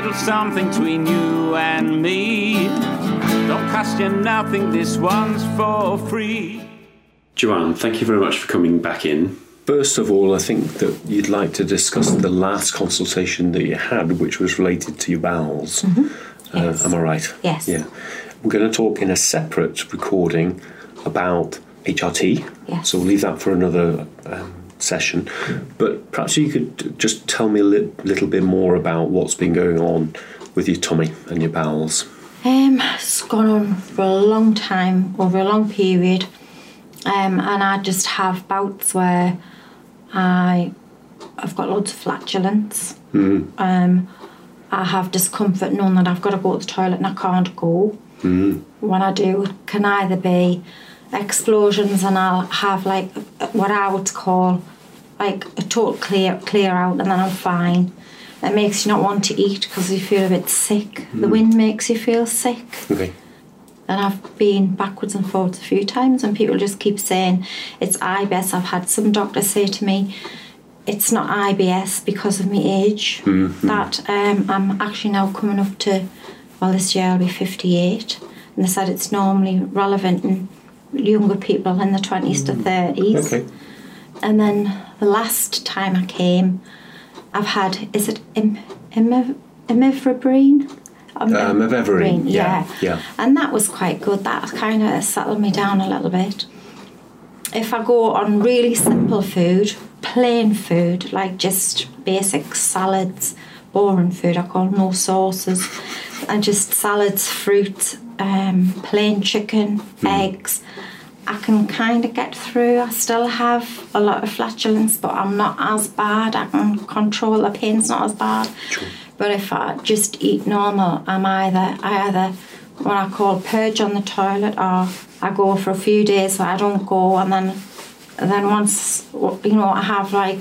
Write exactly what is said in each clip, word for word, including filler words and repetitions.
little something between you and me. Don't cost you nothing, this one's for free. Joanne, thank you very much for coming back in. First of all, I think that you'd like to discuss the last consultation that you had, which was related to your bowels. Mm-hmm. Uh, yes. Am I right? Yes. Yeah. We're going to talk in a separate recording about H R T. Yes. So we'll leave that for another um, session. But perhaps you could just tell me a li- little bit more about what's been going on with your tummy and your bowels. Um, it's gone on for a long time, over a long period. Um, and I just have bouts where I, I've got loads of flatulence. Mm. Um, I have discomfort knowing that I've got to go to the toilet and I can't go. Mm. When I do, it can either be explosions and I'll have like what I would call like a total clear clear out, and then I'm fine. It makes you not want to eat because you feel a bit sick. Mm. The wind makes you feel sick. Okay. And I've been backwards and forwards a few times and people just keep saying it's I B S. I've had some doctors say to me it's not I B S because of my age. Mm-hmm. That um, I'm actually now coming up to, well, this year I'll be fifty-eight. And they said it's normally relevant in younger people in the twenties to thirties. Okay. And then the last time I came, I've had, is it im- im- imivabrine? Um, Imivabrine, yeah, yeah. yeah. And that was quite good. That kind of settled me down a little bit. If I go on really simple food, plain food, like just basic salads, boring food, I call no sauces, and just salads, fruit, um, plain chicken, mm. eggs, I can kind of get through. I still have a lot of flatulence, but I'm not as bad. I can control the pain's not as bad. Sure. But if I just eat normal, I'm either, I either, what I call purge on the toilet, or I go for a few days where I don't go, and then and then once, you know, I have like,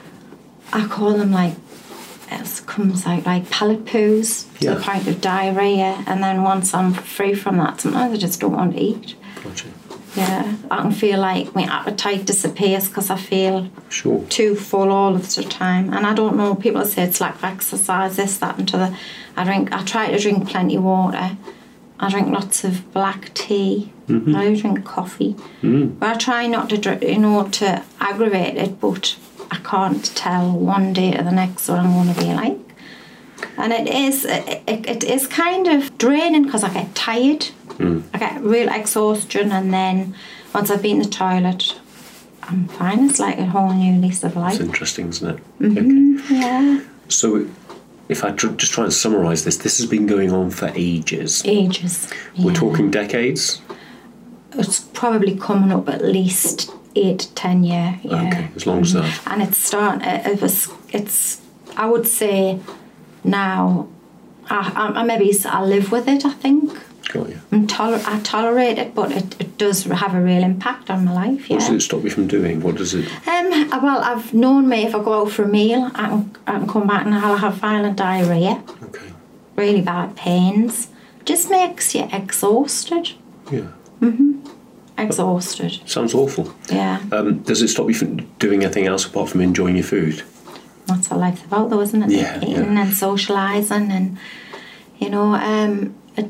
I call them like, it comes out like pellet poos to yeah. the point of diarrhoea, and then once I'm free from that, sometimes I just don't want to eat. Gotcha. Yeah, I can feel like my appetite disappears because I feel sure. too full all of the time. And I don't know, people say it's like exercise, this, that, and to the. I drink. I try to drink plenty of water. I drink lots of black tea. Mm-hmm. I drink coffee. Mm. But I try not to, drink, you know, to aggravate it. But I can't tell one day to the next what I'm going to be like. And it is, it, it, it is kind of draining because I get tired. Mm. I get real exhaustion, and then once I've been in the toilet, I'm fine. It's like a whole new lease of life. It's interesting, isn't it? Mm-hmm. Okay. Yeah. So, if I tr- just try and summarise this, this has been going on for ages. Ages. We're yeah. talking decades? It's probably coming up at least eight to ten years. Yeah. Okay, as long as that. And it's starting. It was. It's. I would say now. I, I maybe I live with it. I think. Got you. I'm toler- I tolerate it, but it, it does have a real impact on my life. Yeah. What does it stop you from doing? What does it? Um. Well, I've known me. If I go out for a meal, I can I can come back and I'll have violent diarrhoea. Okay. Really bad pains. Just makes you exhausted. Yeah. Mhm. Exhausted. Sounds awful. Yeah. Um. Does it stop you from doing anything else apart from enjoying your food? That's what life's about, though, isn't it? Yeah. Eating yeah. and socialising, and you know, um. It,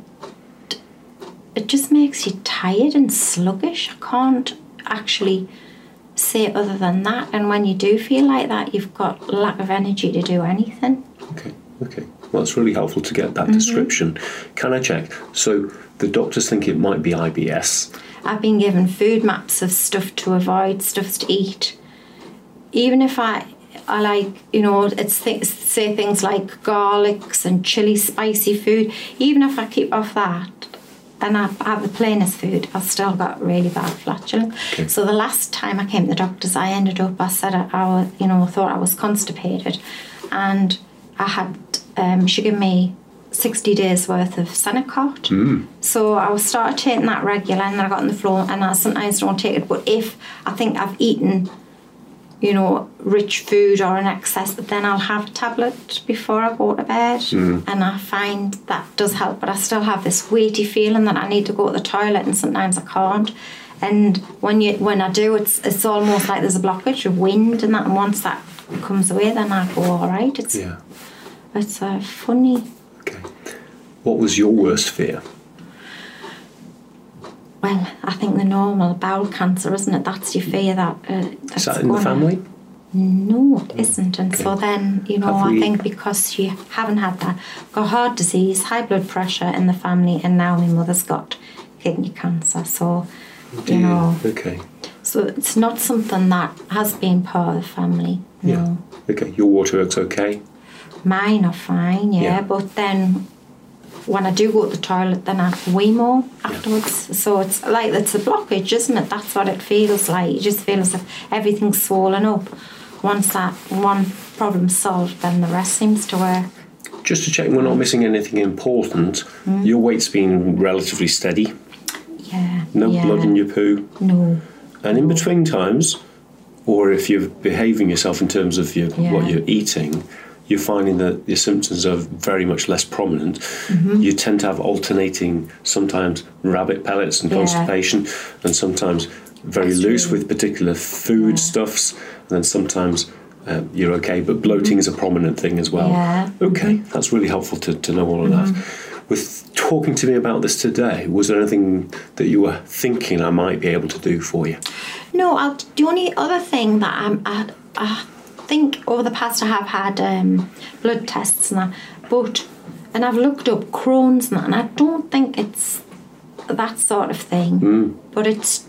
It just makes you tired and sluggish. I can't actually say other than that. And when you do feel like that, you've got lack of energy to do anything. Okay, okay. Well, it's really helpful to get that Mm-hmm. description. Can I check? So the doctors think it might be I B S. I've been given food maps of stuff to avoid, stuff to eat. Even if I, I like, you know, it's th- say things like garlics and chili spicy food. Even if I keep off that, and I have the plainest food, I've still got really bad flatulence. Okay. So the last time I came to the doctors, I ended up, I said, I, I you know, thought I was constipated, and I had, um, she gave me sixty days worth of Senokot. Mm. So I started taking that regular, and then I got on the floor, and I sometimes don't take it, but if I think I've eaten, you know, rich food or in excess, but then I'll have a tablet before I go to bed. Mm. And I find that does help, but I still have this weighty feeling that I need to go to the toilet, and sometimes I can't. And when you when I do, it's it's almost like there's a blockage of wind and that, and once that comes away, then I go all right. It's yeah. it's a funny What was your worst fear? Well, I think the normal bowel cancer, isn't it? That's your fear that... Uh, that's Is that in the gonna... family? No, it isn't. And Okay. so then, you know, Have I we- think because you haven't had that, got heart disease, high blood pressure in the family, and now my mother's got kidney cancer. So, you know, Okay. so it's not something that has been part of the family. No. Yeah. Okay. Your waterworks okay? Mine are fine, yeah, Yeah. but then when I do go to the toilet, then I have to wee more afterwards. So it's like, it's a blockage, isn't it? That's what it feels like. You just feel as if everything's swollen up. Once that one problem's solved, then the rest seems to work. Just to check we're not missing anything important, Mm. your weight's been relatively steady. Yeah. No yeah. blood in your poo. No. And in between times, or if you're behaving yourself in terms of your, Yeah. what you're eating, you're finding that your symptoms are very much less prominent. Mm-hmm. You tend to have alternating, sometimes rabbit pellets and Yeah. constipation, and sometimes very That's loose true. with particular food Yeah. stuffs, and then sometimes uh, you're okay, but bloating is a prominent thing as well. Yeah. Okay, that's really helpful to, to know all of that. With talking to me about this today, was there anything that you were thinking I might be able to do for you? No, I'll, the only other thing that I'm, I, I think over the past I have had um, blood tests and that, but, and I've looked up Crohn's and that, and I don't think it's that sort of thing, Mm. but it's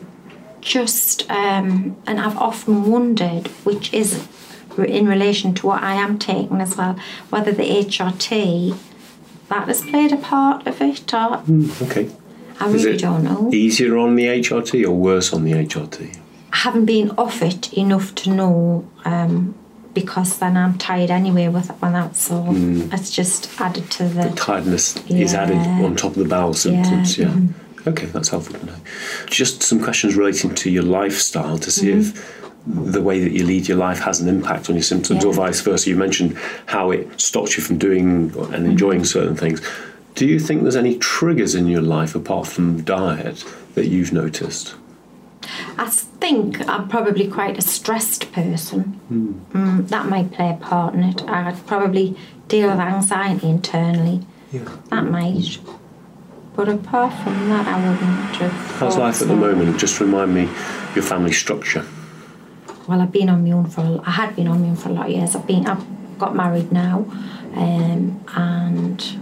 just, um, and I've often wondered, which is in relation to what I am taking as well, whether the H R T, that has played a part of it, or Okay. I Is really it don't know. easier on the H R T or worse on the H R T? I haven't been off it enough to know, um, because then I'm tired anyway with it when that's so it's just added to the... Tiredness is Yeah. added on top of the bowel symptoms, yeah. mhm. Okay, that's helpful to know. Just some questions relating to your lifestyle to see Mm-hmm. if the way that you lead your life has an impact on your symptoms, Yeah. or vice versa. You mentioned how it stops you from doing and enjoying Mm-hmm. certain things. Do you think there's any triggers in your life apart from diet that you've noticed? I think I'm probably quite a stressed person. Mm, that might play a part in it. I'd probably deal with anxiety internally. Yeah. That might. But apart from that, I wouldn't have... How's thought life at the so. moment? Just remind me your family structure. Well, I've been on my own for... A, I had been on my own for a lot of years. I've been... I've got married now. Um, and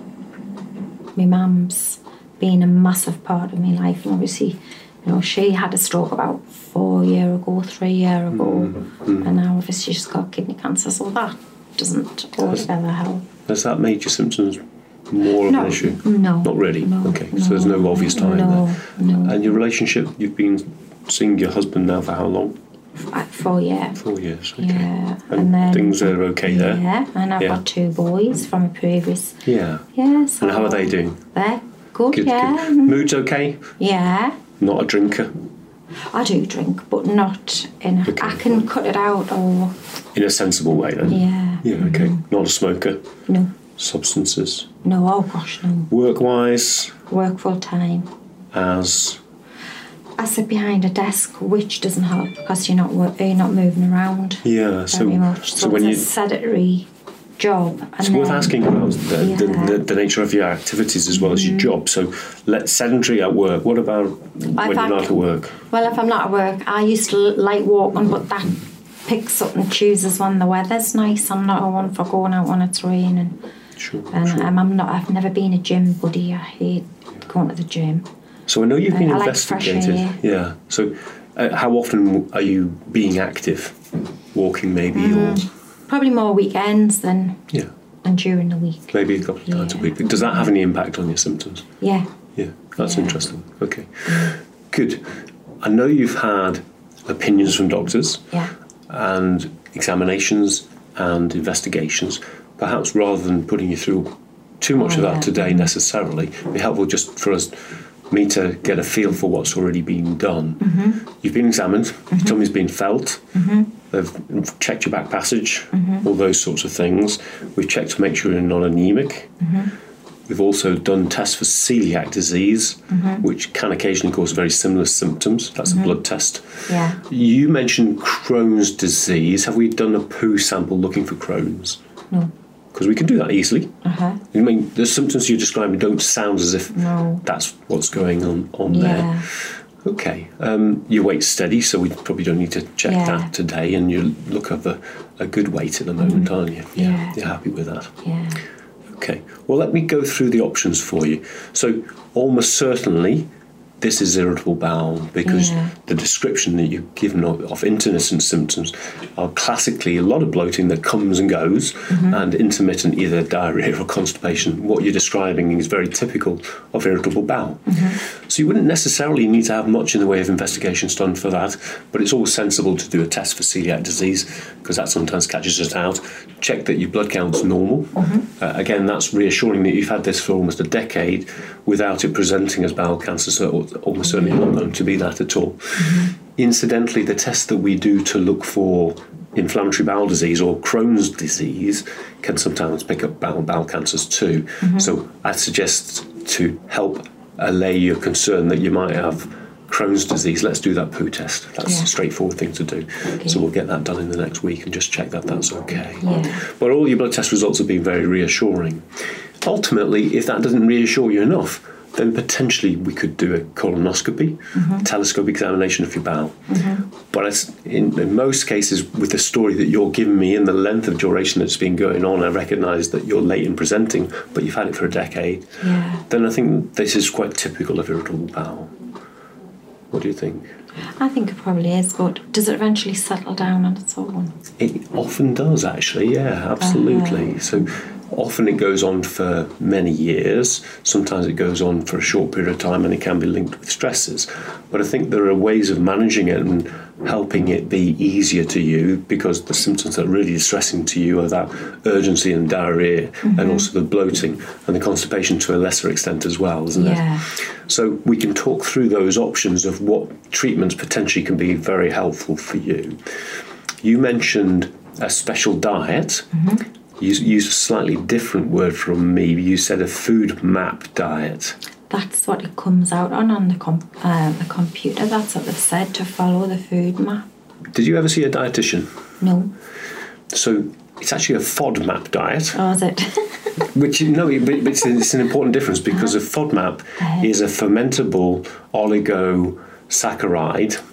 my mum's been a massive part of my life. And obviously, you know, she had a stroke about four year ago, three year ago. Mm. And now obviously she's got kidney cancer. So that doesn't altogether help. Has that made your symptoms more of No, an issue? no. Not really? No, Okay, so there's no obvious tie in no, there. No, And your relationship, you've been seeing your husband now for how long? At four year. Four years, okay. Yeah. And, then, things are okay there? Yeah, and I've Yeah. got two boys from a previous... Yeah. Yeah, so... And how are they doing? They're good, Good, yeah. good. Mood's okay? Yeah. Not a drinker? I do drink, but not in a... Okay. I can cut it out or... In a sensible way then? Yeah. Yeah, okay. Not a smoker? No. Substances? No, oh gosh, no. Work-wise, Work full time. as... I sit behind a desk, which doesn't help because you're not wor- you're not moving around Yeah, so, very much. So, so when it's you... a sedentary job. And It's worth then- asking about the, the, Yeah. Mm. the, the nature of your activities as well as your job. So, let sedentary at work. What about when I've you're had- not at work? Well, if I'm not at work, I used to like walking, but that picks up and chooses when the weather's nice. I'm not a one for going out when it's raining. Sure. And sure. um, I'm not. I've never been a gym buddy. I hate going to the gym. So I know you've been I like fresh investigated. air. Yeah. So, uh, how often are you being active? Walking, maybe, Mm. Probably more weekends than or yeah, than during the week. maybe a couple of times a Yeah. week. Does that have any impact on your symptoms? Yeah. Yeah, that's Yeah. interesting. Okay, good. I know you've had opinions from doctors Yeah. and examinations and investigations. Perhaps rather than putting you through too much Oh, of that yeah. today necessarily, it'd be helpful just for us, me to get a feel for what's already been done. Mm-hmm. You've been examined, your tummy's been felt, Mm-hmm. they've checked your back passage, all those sorts of things. We've checked to make sure you're not anemic. Mm-hmm. We've also done tests for celiac disease, Mm-hmm. which can occasionally cause very similar symptoms. That's a blood test. Yeah. You mentioned Crohn's disease. Have we done a poo sample looking for Crohn's? No. because we can do that easily. Uh-huh. I mean, the symptoms you're describing don't sound as if no. that's what's going on, on yeah. there. Okay. Um, your weight's steady, so we probably don't need to check yeah. that today, and you look of a, a good weight at the moment, mm. aren't you? Yeah. yeah. You're happy with that? Yeah. Okay. Well, let me go through the options for you. So, almost certainly, this is irritable bowel, because yeah. the description that you've given of, of intermittent symptoms are classically a lot of bloating that comes and goes, mm-hmm. and intermittent either diarrhea or constipation. What you're describing is very typical of irritable bowel. Mm-hmm. So you wouldn't necessarily need to have much in the way of investigations done for that, but it's always sensible to do a test for celiac disease, because that sometimes catches us out. Check that your blood count's normal. Mm-hmm. Uh, again, that's reassuring that you've had this for almost a decade without it presenting as bowel cancer, so almost certainly not going to be that at all. Mm-hmm. Incidentally, the test that we do to look for inflammatory bowel disease or Crohn's disease can sometimes pick up bowel, bowel cancers too. Mm-hmm. So I suggest, to help allay your concern that you might have Crohn's disease, let's do that poo test. That's yeah. a straightforward thing to do. Okay. So we'll get that done in the next week and just check that that's okay. Yeah. But all your blood test results have been very reassuring. Ultimately, if that doesn't reassure you enough, then potentially we could do a colonoscopy, mm-hmm. telescope examination of your bowel. Mm-hmm. But as in, in most cases, with the story that you're giving me and the length of duration that's been going on, I recognise that you're late in presenting, but you've had it for a decade. Yeah. Then I think this is quite typical of irritable bowel. What do you think? I think it probably is, but does it eventually settle down on its own? It often does, actually, yeah, absolutely. Uh-huh. So often it goes on for many years. Sometimes it goes on for a short period of time, and it can be linked with stresses. But I think there are ways of managing it and helping it be easier to you, because the symptoms that are really distressing to you are that urgency and diarrhea, mm-hmm. and also the bloating and the constipation to a lesser extent as well, isn't yeah. it? So we can talk through those options of what treatments potentially can be very helpful for you. You mentioned a special diet. Mm-hmm. You used a slightly different word from me. You said a food map diet. That's what it comes out on on the, com- uh, the computer. That's what they've said, to follow the food map. Did you ever see a dietitian? No. So it's actually a FODMAP diet. Oh, is it? Which, you know, but it's, it's an important difference, because uh-huh. a FODMAP uh-huh. is a fermentable oligosaccharide,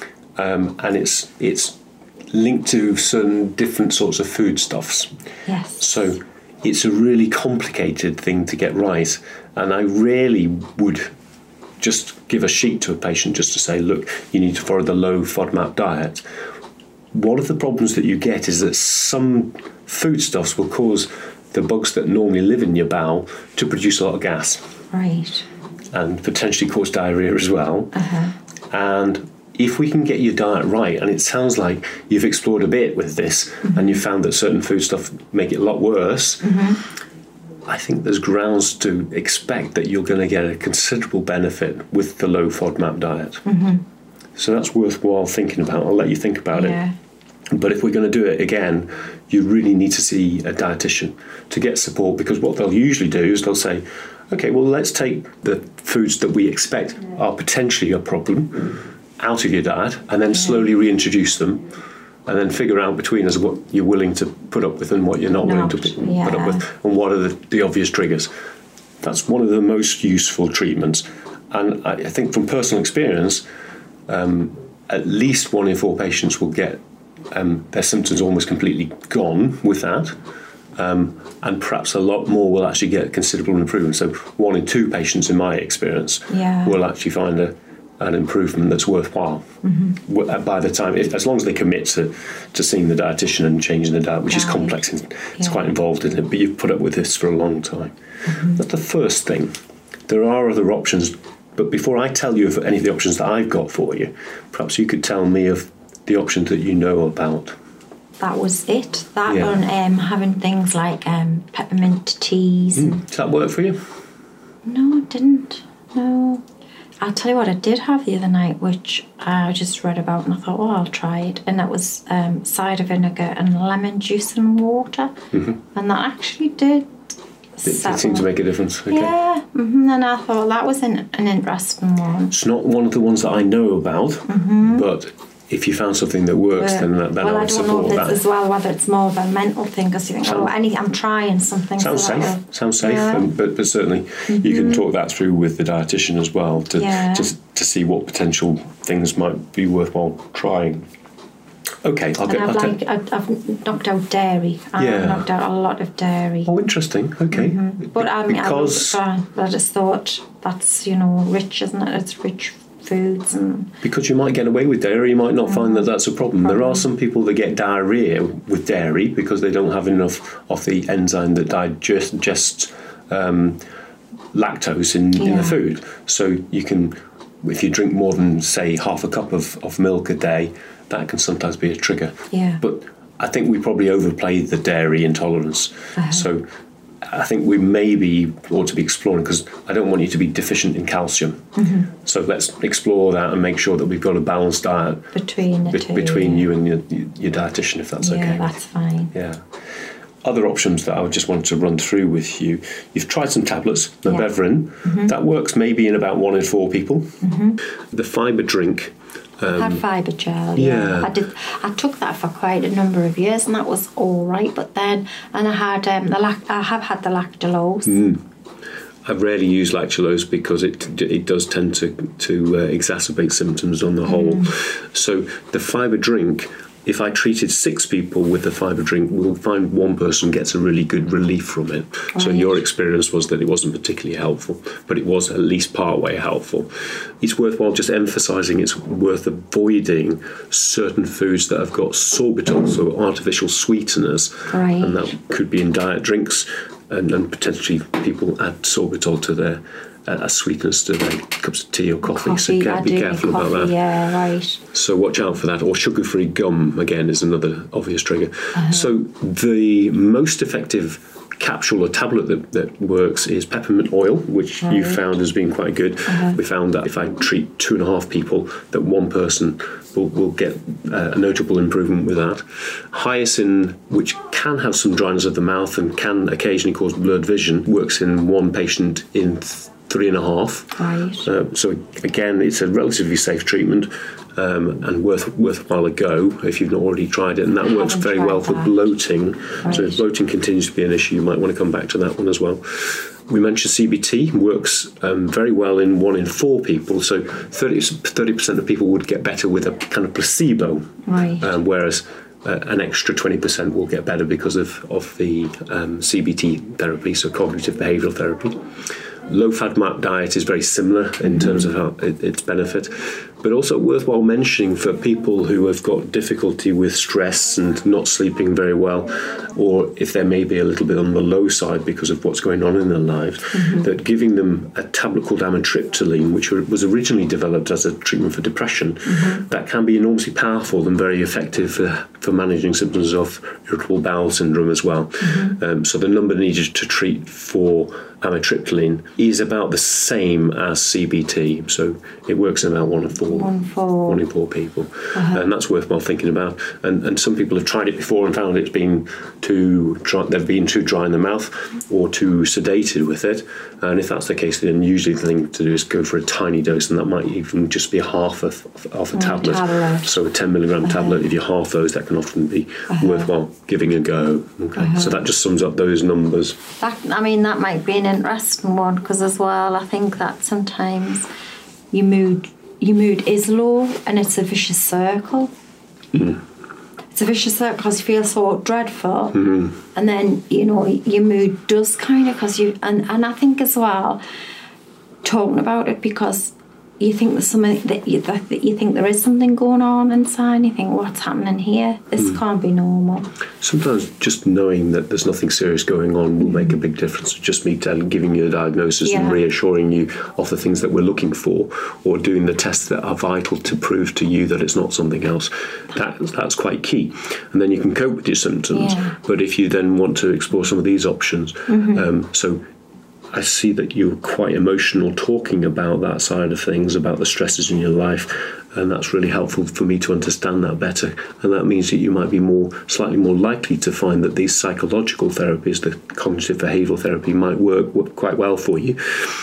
um, and it's it's linked to certain different sorts of foodstuffs. Yes. So it's a really complicated thing to get right, and I rarely would just give a sheet to a patient just to say, look, you need to follow the low FODMAP diet. One of the problems that you get is that some foodstuffs will cause the bugs that normally live in your bowel to produce a lot of gas. Right. And potentially cause diarrhea as well. Uh-huh. And if we can get your diet right, and it sounds like you've explored a bit with this, mm-hmm. and you've found that certain foodstuff make it a lot worse, mm-hmm. I think there's grounds to expect that you're going to get a considerable benefit with the low FODMAP diet. Mm-hmm. So that's worthwhile thinking about. I'll let you think about yeah. it. But if we're going to do it again, you really need to see a dietitian to get support, because what they'll usually do is they'll say, okay, well, let's take the foods that we expect are potentially a problem out of your diet, and then slowly reintroduce them, and then figure out between us what you're willing to put up with and what you're not, not willing to put, yeah. put up with, and what are the, the obvious triggers. That's one of the most useful treatments. And I, I think from personal experience, um, at least one in four patients will get um, their symptoms almost completely gone with that. Um, and perhaps a lot more will actually get considerable improvement. So one in two patients, in my experience, yeah. will actually find a an improvement that's worthwhile mm-hmm. by the time, if, as long as they commit to, to seeing the dietitian and changing the diet, which right. is complex and it's yeah. quite involved in it, but you've put up with this for a long time. Mm-hmm. That's the first thing. There are other options, but before I tell you of any of the options that I've got for you, perhaps you could tell me of the options that you know about. That was it. That yeah. on um, having things like um, peppermint teas. Mm. And Does that work for you? No, it didn't. No. I'll tell you what I did have the other night, which I just read about and I thought, oh, I'll try it. And that was um, cider vinegar and lemon juice and water. Mm-hmm. And that actually did. It, it seemed to make a difference. Okay. Yeah. Mm-hmm. And I thought that was an, an interesting one. It's not one of the ones that I know about, mm-hmm. but if you found something that works, Yeah. then that, then well, I I would don't know support if it's that. as well whether it's more of a mental thing because you think, Sound- oh, any, I'm trying something. Sounds so safe. that'll- Sounds safe, Yeah. and, but but certainly you can talk that through with the dietitian as well to Yeah. to, to see what potential things might be worthwhile trying. Okay, I'll And get. I've, I'll like, take- I've, I've knocked out dairy. I've Yeah. knocked out a lot of dairy. Oh, interesting. Okay, But I mean, because I, was, I just thought that's, you know, rich, isn't it? It's rich foods and because you might get away with dairy, you might not find that that's a problem. There are some people that get diarrhea with dairy because they don't have enough of the enzyme that digests um, lactose in, in Yeah. the food. So you can, if you drink more than, say, half a cup of, of milk a day, that can sometimes be a trigger. Yeah. But I think we probably overplayed the dairy intolerance. Uh-huh. So I think we maybe ought to be exploring, because I don't want you to be deficient in calcium. Mm-hmm. So let's explore that and make sure that we've got a balanced diet between the be- two. between yeah. you and your, your dietitian, if that's yeah, okay. that's fine. Yeah. Other options that I would just want to run through with you. You've tried some tablets, Nobeverin. Mm-hmm. That works maybe in about one in four people. Mm-hmm. The fibre drink. I had fibre gel. yeah. Yeah. I did. I took that for quite a number of years, and that was all right. But then, and I had um, the lac- I have had the lactulose. Mm. I rarely use lactulose because it it does tend to to uh, exacerbate symptoms on the whole. So the fibre drink, if I treated six people with the fibre drink, we'll find one person gets a really good relief from it. So Right. your experience was that it wasn't particularly helpful, but it was at least part way helpful. It's worthwhile just emphasising it's worth avoiding certain foods that have got sorbitol, so artificial sweeteners, Right. and that could be in diet drinks, and, and potentially people add sorbitol to their uh, as sweeteners to their cups of tea or coffee. so Coffee, ca- I be do careful coffee, about that. Yeah, right. So watch out for that. Or sugar-free gum, again, is another obvious trigger. Uh-huh. So the most effective capsule or tablet that, that works is peppermint oil, which you Right. found as being quite good. Uh-huh. We found that if I treat two and a half people, that one person will, will get uh, a notable improvement with that. Hyoscine, which can have some dryness of the mouth and can occasionally cause blurred vision, works in one patient in th- three and a half. Right. Uh, so again, it's a relatively safe treatment um, and worth worthwhile a go if you've not already tried it. And that I works haven't very tried well for that. bloating. So Right. if bloating continues to be an issue, you might want to come back to that one as well. We mentioned C B T works um, very well in one in four people. So thirty percent of people would get better with a kind of placebo, Right. um, whereas uh, an extra twenty percent will get better because of, of the um, C B T therapy, so cognitive behavioural therapy. Low FODMAP diet is very similar in terms of how it, its benefit, but also worthwhile mentioning for people who have got difficulty with stress and not sleeping very well, or if they may be a little bit on the low side because of what's going on in their lives, that giving them a tablet called amitriptyline, which was originally developed as a treatment for depression, that can be enormously powerful and very effective for, for managing symptoms of irritable bowel syndrome as well. Um, so the number needed to treat for amitriptyline is about the same as C B T, so it works in about one in four, One for one in four people, and that's worthwhile thinking about. And, and some people have tried it before and found it's been too dry, they've been too dry in the mouth or too sedated with it. And if that's the case, then usually the thing to do is go for a tiny dose, and that might even just be half of half a Mm, tablet. tablet. So a ten milligram tablet, if you half those, that can often be worthwhile giving a go. Okay, so that just sums up those numbers. That, I mean, that might be an interesting one because, as well, I think that sometimes your mood, your mood is low, and it's a vicious circle. Mm. It's a vicious circle because you feel so dreadful, Mm-hmm. and then you know your mood does kind of because you and and I think as well, talking about it because you think there's something that you that, that you think there is something going on inside. You think, what's happening here? This can't be normal. Sometimes just knowing that there's nothing serious going on will make a big difference. Just me telling, giving you a diagnosis and Yeah. reassuring you of the things that we're looking for, or doing the tests that are vital to prove to you that it's not something else. That that's quite key. And then you can cope with your symptoms. Yeah. But if you then want to explore some of these options, um, so. I see that you're quite emotional talking about that side of things, about the stresses in your life, and that's really helpful for me to understand that better. And that means that you might be more, slightly more likely to find that these psychological therapies, the cognitive behavioural therapy, might work, work quite well for you.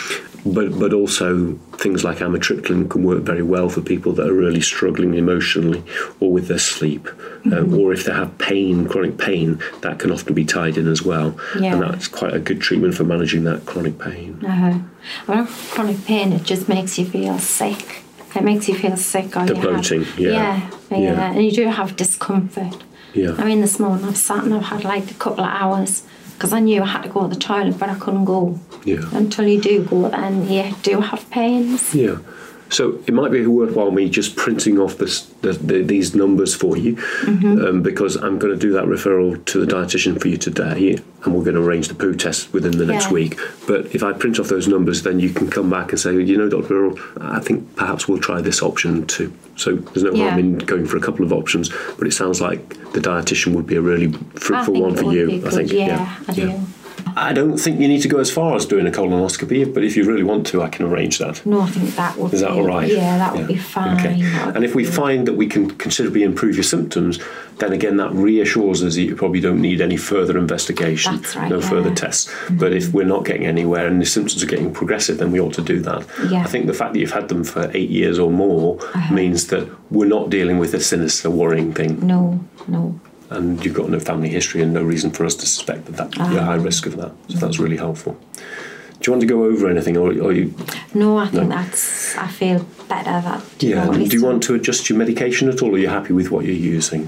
but but also things like amitriptyline can work very well for people that are really struggling emotionally or with their sleep, mm-hmm. uh, or if they have pain, chronic pain, that can often be tied in as well. Yeah. And that's quite a good treatment for managing that chronic pain. Uh-huh. Well, chronic pain, it just makes you feel sick. It makes you feel sick. Or The you bloating, have, yeah. yeah. Yeah, Yeah. and you do have discomfort. Yeah. I mean, this morning I've sat and I've had like a couple of hours because I knew I had to go to the toilet, but I couldn't go. Yeah. Until you do go, then you do have pains. Yeah. So it might be worthwhile me just printing off this, the, the, these numbers for you, mm-hmm. um, because I'm going to do that referral to the dietitian for you today, and we're going to arrange the poo test within the next Yeah. week. But if I print off those numbers, then you can come back and say, you know, Doctor Earl, I think perhaps we'll try this option too. So there's no Yeah. harm in going for a couple of options, but it sounds like the dietitian would be a really fruitful I think one it for would you. be I good. think. Yeah, Yeah, I do. yeah. I don't think you need to go as far as doing a colonoscopy, but if you really want to, I can arrange that. No, I think that would Is that be, all right? Yeah, that would Yeah. be fine. Okay. That would And if we be good. find that we can considerably improve your symptoms, then again that reassures us that you probably don't need any further investigation, That's right, no yeah. further tests. Mm-hmm. But if we're not getting anywhere and the symptoms are getting progressive, then we ought to do that. Yeah. I think the fact that you've had them for eight years or more Uh-huh. means that we're not dealing with a sinister, worrying thing. No, no. And you've got no family history and no reason for us to suspect that, that you're high risk of that. So that's really helpful. Do you want to go over anything, or, or you? No, I think No. that's. I feel better. That. Yeah. know, at Do least you want to adjust your medication at all, or are you happy with what you're using?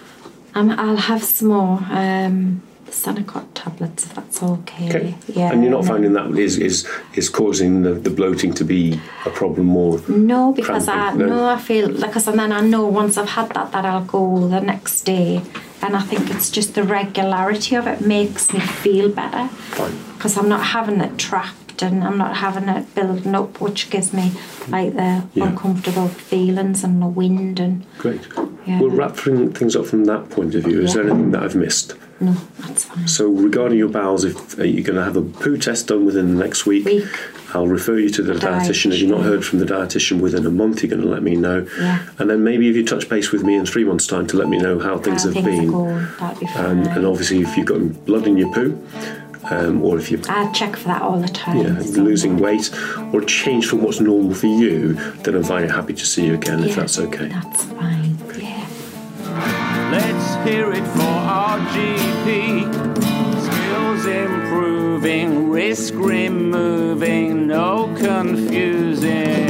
Um, I'll have some more um, Senocot tablets if that's okay. Okay. Yeah. And you're not finding that is is is causing the, the bloating to be a problem more? No, because I cramping? no. I feel like, cause, and then I know once I've had that that I'll go the next day, and I think it's just the regularity of it makes me feel better. Fine. Because I'm not having it trapped and I'm not having it building up, which gives me like the Yeah. uncomfortable feelings and the wind and. Great. Yeah. We'll wrap thing- things up from that point of view. Is Yeah. there anything that I've missed? No, that's fine. So regarding your bowels, if uh, you're going to have a poo test done within the next week, Week. I'll refer you to the dietitian. If you've not heard from the dietitian within a month, you're going to let me know. Yeah. And then maybe if you touch base with me in three months' time to let me know how things How have things are been. going, that'd be fine. And, and obviously, if you've got blood in your poo, um, or if you're I check for that all the time. yeah, so- losing weight, or change from what's normal for you, then I'm very happy to see you again, if Yeah, that's okay. That's fine. Yeah. Let's hear it for our G P. Skills improving, risk removing, no confusing.